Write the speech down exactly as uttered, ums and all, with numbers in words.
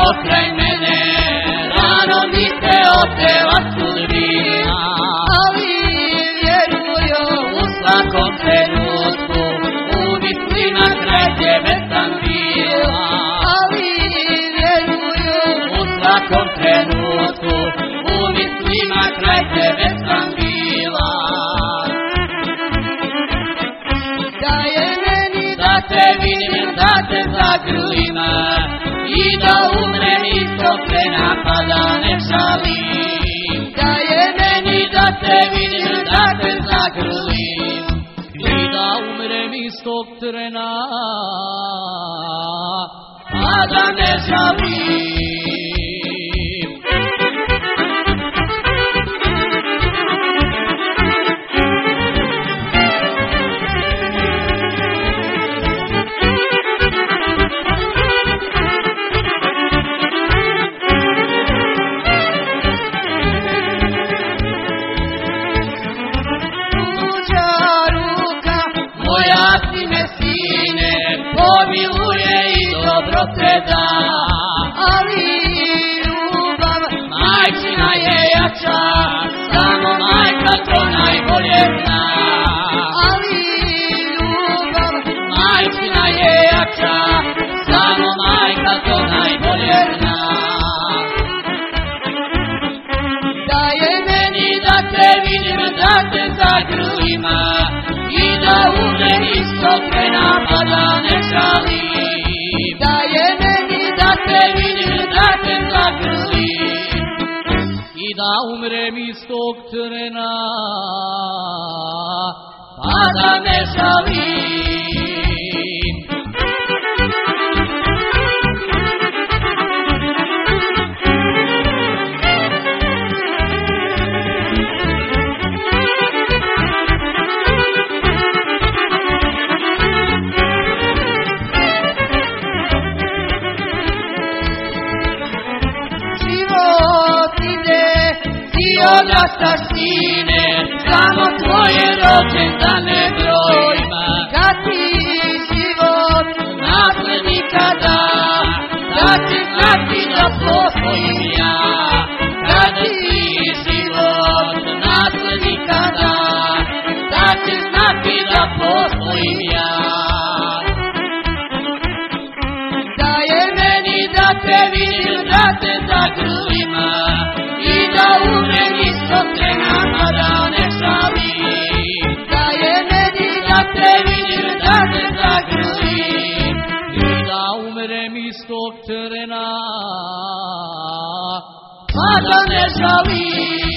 pokraj mene, rano mi se otela sudbina, ali vjeruju u svakom trenutku, u mislima kraj tebe sam bila, ali vjeruju u svakom trenutku, u mislima kraj tebe sam bila. da je meni Da te vidim, da te zagrlim i da umrem istog trena pa da ne žalim. da je meni Da te vidim, da te zagrlim i da umrem istog trena, pa da ne žalim. Moja si me sine, pomiluje i dobro te da, ali ljubav majčina je jača, samo majka to najbolje zna. ali ljubav Majčina je jača, samo majka to najbolje zna. da je Meni da te vidim, da te zagrlim i da umrem istog trena pa da ne žalim. da je meni Da te vidim, da te zagrlim i da umrem istog trena, pa da ne žalim. život ide Ti odrastaš sine, samo tvoje rođendane brojima. kad ti život Naslednika da, da će znati da postojim ja. Kad ti život naslednika da, da će znati da postojim ja. da je Meni da te vidim, da te zagrlim i da umrem istog trena pa da ne žalim. da je meni Da te vidim, da te zagrlim i da umrem istog trena, pa da ne žalim.